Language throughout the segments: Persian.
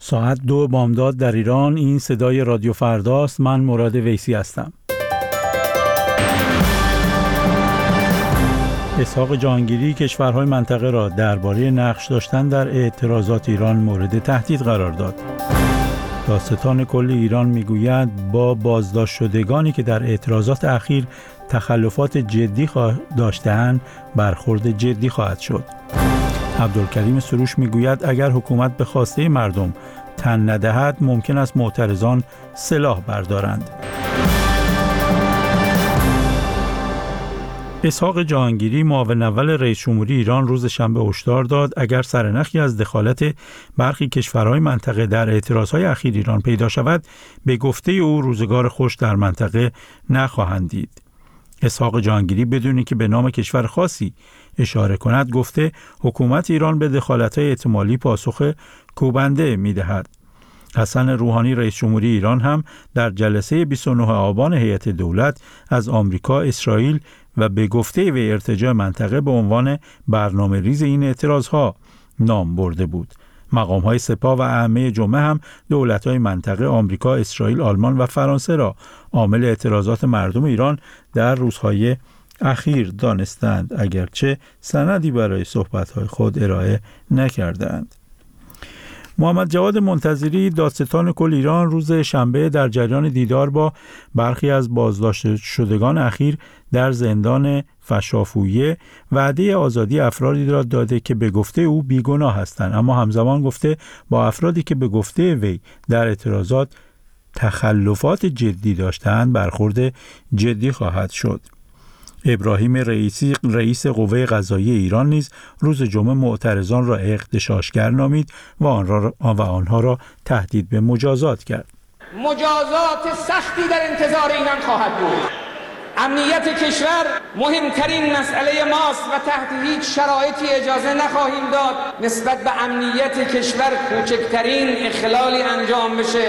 ساعت 2 بامداد در ایران. این صدای رادیو فرداست. من مراد ویسی هستم. اسحاق جهانگیری کشورهای منطقه را درباره نقش داشتن در اعتراضات ایران مورد تهدید قرار داد. دادستان کل ایران میگوید با بازداشت شدگانی که در اعتراضات اخیر تخلفات جدی داشته‌اند برخورد جدی خواهد شد. عبدالکریم سروش میگوید اگر حکومت به خواسته مردم تن ندهد ممکن است معترضان سلاح بردارند. اسحاق جهانگیری معاون اول رئیس جمهوری ایران روز شنبه هشدار داد اگر سرنخی از دخالت برخی کشورهای منطقه در اعتراضهای اخیر ایران پیدا شود به گفته او روزگار خوش در منطقه نخواهند دید. اسحاق جهانگیری بدون اینکه به نام کشور خاصی اشاره کند گفته حکومت ایران به دخالت‌های احتمالی پاسخ کوبنده می‌دهد. حسن روحانی رئیس جمهوری ایران هم در جلسه 29 آبان هیئت دولت از آمریکا، اسرائیل و به گفته وی ارتجاع منطقه به عنوان برنامه ریز این اعتراضها نام برده بود. مقام‌های سپاه و ائمه جمعه هم دولت‌های منطقه آمریکا، اسرائیل، آلمان و فرانسه را عامل اعتراضات مردم ایران در روزهای اخیر دانستند، اگرچه سندی برای صحبت‌های خود ارائه نکردند. محمد جواد منتظری دادستان کل ایران روز شنبه در جریان دیدار با برخی از بازداشت شدگان اخیر در زندان فشافویه وعده آزادی افرادی را داده که به گفته او بیگناه هستند، اما همزمان گفته با افرادی که به گفته وی در اعتراضات تخلفات جدی داشتند برخورد جدی خواهد شد. ابراهیم رئیسی رئیس قوه قضاییه ایران نیز روز جمعه معترضان را اغتشاشگر نامید و آنها را تهدید به مجازات کرد. مجازات سختی در انتظار اینان خواهد بود. امنیت کشور مهمترین مسئله ماست و تحت هیچ شرایطی اجازه نخواهیم داد نسبت به امنیت کشور کوچکترین اخلالی انجام بشه.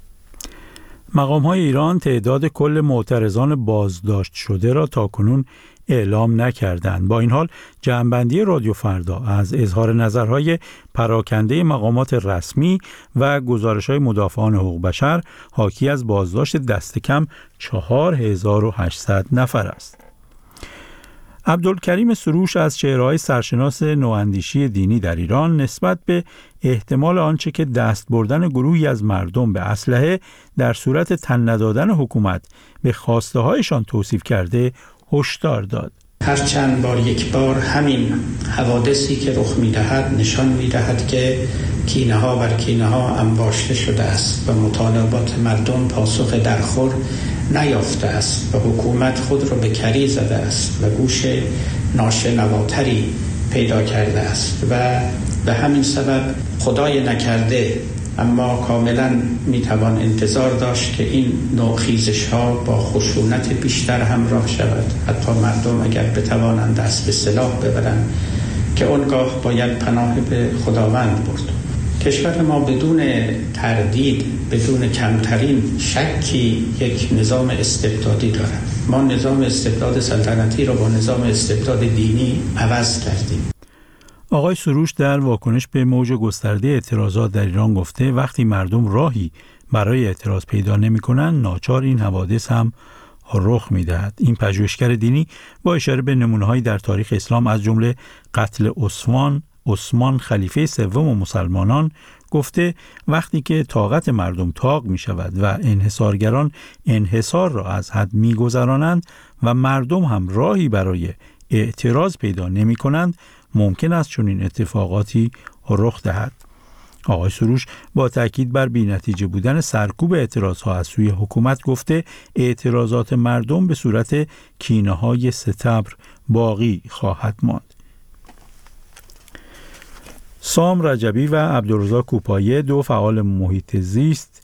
مقام‌های ایران تعداد کل معترضان بازداشت شده را تاکنون اعلام نکردند. با این حال جمع‌بندی رادیو فردا از اظهار نظرهای پراکنده مقامات رسمی و گزارش‌های مدافعان حقوق بشر حاکی از بازداشت دست کم 4800 نفر است. عبدالکریم سروش از چهره‌های سرشناس نواندیشی دینی در ایران نسبت به احتمال آنچه که دست بردن گروهی از مردم به اسلحه در صورت تن ندادن حکومت به خواسته‌هایشان توصیف کرده هشدار داد. هر چند بار یک بار همین حوادثی که رخ می‌دهد نشان می‌دهد که کینه‌ها بر کینه‌ها انباشته شده است و مطالبات مردم پاسخ درخور نیافته است و حکومت خود را به کری زده است و گوش ناشنواتری پیدا کرده است و به همین سبب خدای نکرده اما کاملا میتوان انتظار داشت که این نوع خیزش‌ها با خشونت بیشتر همراه شود. حتی مردم اگر بتوانند دست به سلاح ببرند که اونگاه باید پناه به خداوند برد. کشور ما بدون تردید، بدون کمترین شکی یک نظام استبدادی دارد. ما نظام استبداد سلطنتی را با نظام استبداد دینی عوض کردیم. آقای سروش در واکنش به موج گسترده اعتراضات در ایران گفته وقتی مردم راهی برای اعتراض پیدا نمی‌کنند ناچار این حوادث هم رخ می‌دهد. این پژوهشگر دینی با اشاره به نمونه‌هایی در تاریخ اسلام از جمله قتل عثمان خلیفه سوم مسلمانان گفته وقتی که طاقت مردم طاق می شود و انحصارگران انحصار را از حد می گذرانند و مردم هم راهی برای اعتراض پیدا نمی کنند ممکن است چنین اتفاقاتی رخ دهد. آقای سروش با تاکید بر بی‌نتیجه بودن سرکوب اعتراضها از سوی حکومت گفته اعتراضات مردم به صورت کینه‌های ستبر باقی خواهد ماند. سام رجبی و عبدالرزاق کوپایه دو فعال محیط زیست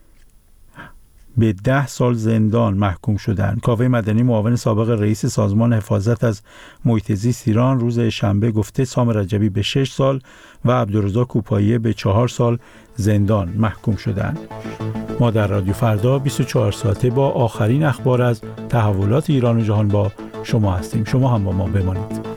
به 10 سال زندان محکوم شدند. کاوه مدنی معاون سابق رئیس سازمان حفاظت از محیط زیست ایران روز شنبه گفته سام رجبی به 6 سال و عبدالرزاق کوپایه به 4 سال زندان محکوم شدند. ما در رادیو فردا 24 ساعته با آخرین اخبار از تحولات ایران و جهان با شما هستیم. شما هم با ما بمانید.